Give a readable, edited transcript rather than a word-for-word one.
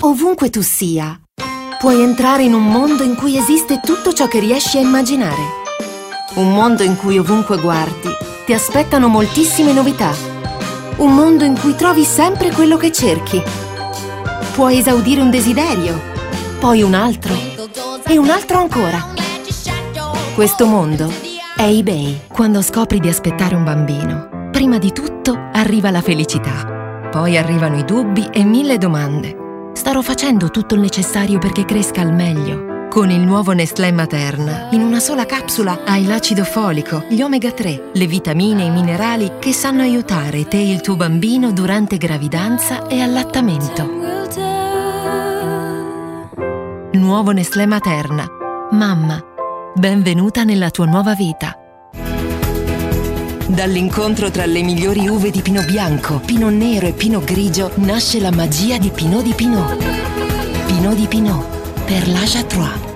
Ovunque tu sia, puoi entrare in un mondo in cui esiste tutto ciò che riesci a immaginare. Un mondo in cui ovunque guardi ti aspettano moltissime novità. Un mondo in cui trovi sempre quello che cerchi. Puoi esaudire un desiderio, poi un altro e un altro ancora. Questo mondo è eBay. Quando scopri di aspettare un bambino, prima di tutto arriva la felicità. Poi arrivano i dubbi e 1000 domande. Starò facendo tutto il necessario perché cresca al meglio? Con il nuovo Nestlé Materna, in una sola capsula hai l'acido folico, gli omega 3, le vitamine e i minerali che sanno aiutare te e il tuo bambino durante gravidanza e allattamento. Nuovo Nestlé Materna. Mamma, benvenuta nella tua nuova vita. Dall'incontro tra le migliori uve di Pinot Bianco, Pinot Nero e Pinot Grigio nasce la magia di Pinot di Pinot. Pinot di Pinot, per l'Aja Trois.